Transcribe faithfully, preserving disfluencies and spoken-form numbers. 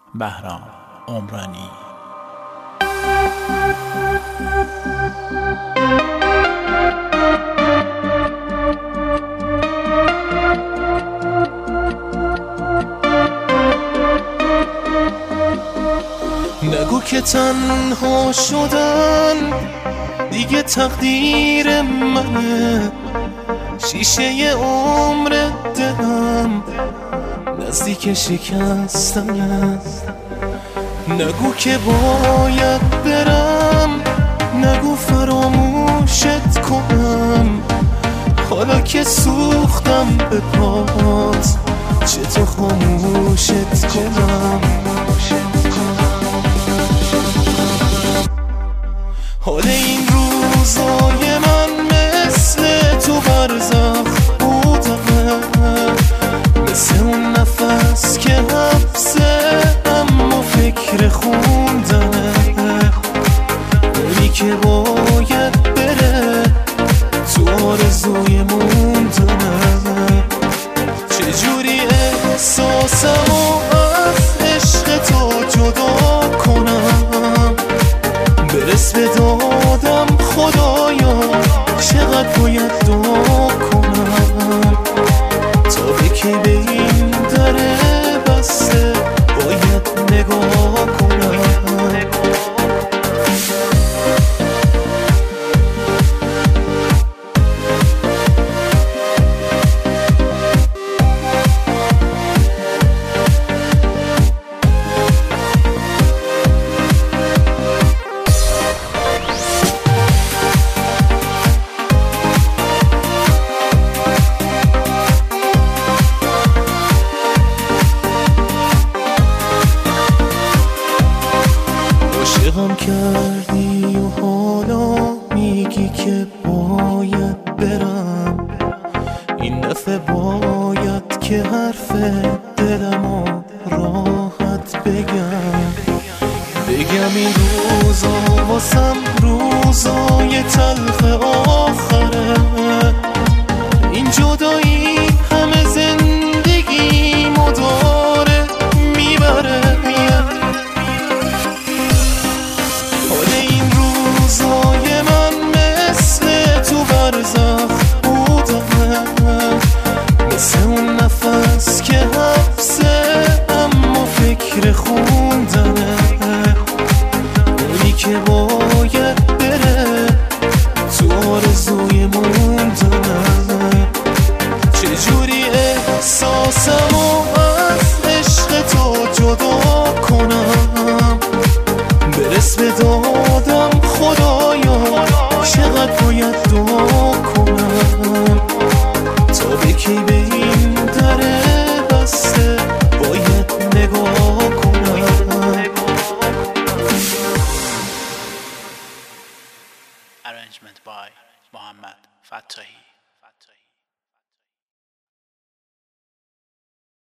بهرام عمرانی. نگو که تنها شدن دیگه تقدیر منه، شیشه عمر دلم نزدیک شکستنه. نگو که باید برم، نگو فراموشت کنم، حالا که سوختم به پات چطور خاموشت کنم. حال این روزای من مثل تو برزخ بودمه، مثل اون نفس که حبسه اما فکر خوندنه. اونی که باید بره تو آرزوی موندنه. چجوری احساسمو از عشق تو جدا کنم، برس به دادم خدایا چقدر باید دعا کنم، تا به کی به این در بسته باید نگاه کنم. عاشقم کردی و حالا میگی که باید برم، این دفعه باید که حرف دلمو راحت بگم. بگم این روزا واسم روزای تلخ آخره، این جدایی همه زندگیمو داره میبره. مثل اون نفس که حبسه اما فکر خوندنه. اونی که باید بره تو آرزوی موندنه. چجوری احساسمو از عشق تو جدا کنم، برس به دادم خدایا چقدر باید دعا کنم، تا به کی به این در بسته باید نگاه کنم. Arrangement by محمد فتاحی.